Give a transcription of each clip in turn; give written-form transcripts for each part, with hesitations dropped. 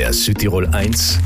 Der Südtirol 1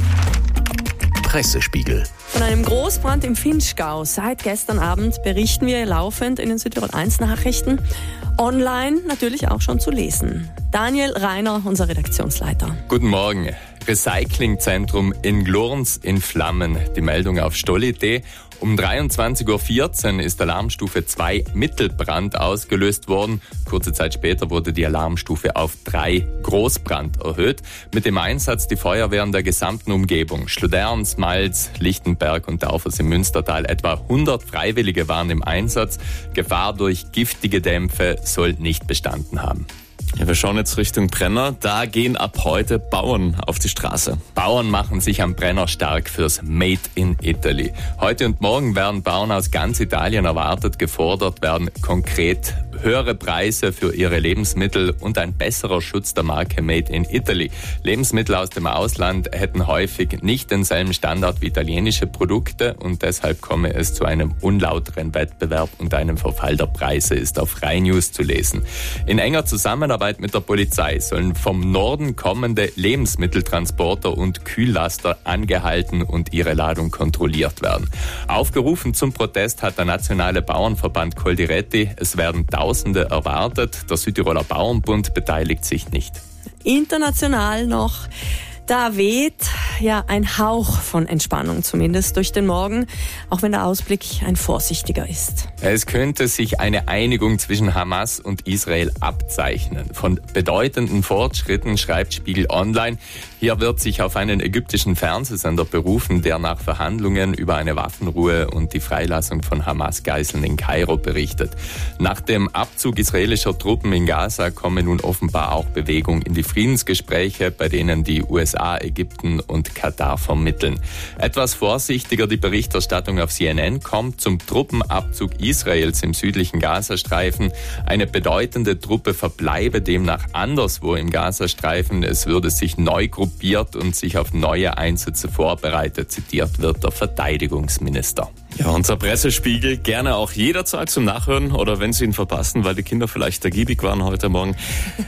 Pressespiegel. Von einem Großbrand im Vinschgau. Seit gestern Abend berichten wir laufend in den Südtirol 1 Nachrichten. Online natürlich auch schon zu lesen. Daniel Reiner, unser Redaktionsleiter. Guten Morgen. Recyclingzentrum in Glurns in Flammen. Die Meldung auf Stolli.de. Um 23.14 Uhr ist Alarmstufe 2 Mittelbrand ausgelöst worden. Kurze Zeit später wurde die Alarmstufe auf 3 Großbrand erhöht. Mit dem Einsatz die Feuerwehren der gesamten Umgebung. Schludern, Smalz, Lichtenberg und Daufers im Münstertal. Etwa 100 Freiwillige waren im Einsatz. Gefahr durch giftige Dämpfe soll nicht bestanden haben. Ja, wir schauen jetzt Richtung Brenner. Da gehen ab heute Bauern auf die Straße. Bauern machen sich am Brenner stark fürs Made in Italy. Heute und morgen werden Bauern aus ganz Italien erwartet. Gefordert werden konkret höhere Preise für ihre Lebensmittel und ein besserer Schutz der Marke Made in Italy. Lebensmittel aus dem Ausland hätten häufig nicht denselben Standard wie italienische Produkte und deshalb komme es zu einem unlauteren Wettbewerb und einem Verfall der Preise, ist auf Rai News zu lesen. In enger Zusammenarbeit mit der Polizei sollen vom Norden kommende Lebensmitteltransporter und Kühllaster angehalten und ihre Ladung kontrolliert werden. Aufgerufen zum Protest hat der nationale Bauernverband Coldiretti. Es werden Tausende erwartet. Der Südtiroler Bauernbund beteiligt sich nicht. International noch. Da weht ja ein Hauch von Entspannung zumindest durch den Morgen, auch wenn der Ausblick ein vorsichtiger ist. Es könnte sich eine Einigung zwischen Hamas und Israel abzeichnen. Von bedeutenden Fortschritten schreibt Spiegel Online. Hier wird sich auf einen ägyptischen Fernsehsender berufen, der nach Verhandlungen über eine Waffenruhe und die Freilassung von Hamas-Geiseln in Kairo berichtet. Nach dem Abzug israelischer Truppen in Gaza komme nun offenbar auch Bewegung in die Friedensgespräche, bei denen die USA, Ägypten und Katar vermitteln. Etwas vorsichtiger die Berichterstattung auf CNN kommt zum Truppenabzug Israels im südlichen Gazastreifen. Eine bedeutende Truppe verbleibe demnach anderswo im Gazastreifen. Es würde sich neu gruppiert und sich auf neue Einsätze vorbereitet, zitiert wird der Verteidigungsminister. Ja, unser Pressespiegel gerne auch jederzeit zum Nachhören oder wenn Sie ihn verpassen, weil die Kinder vielleicht ergiebig waren heute Morgen,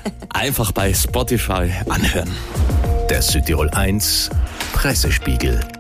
einfach bei Spotify anhören. Der Südtirol 1 Pressespiegel.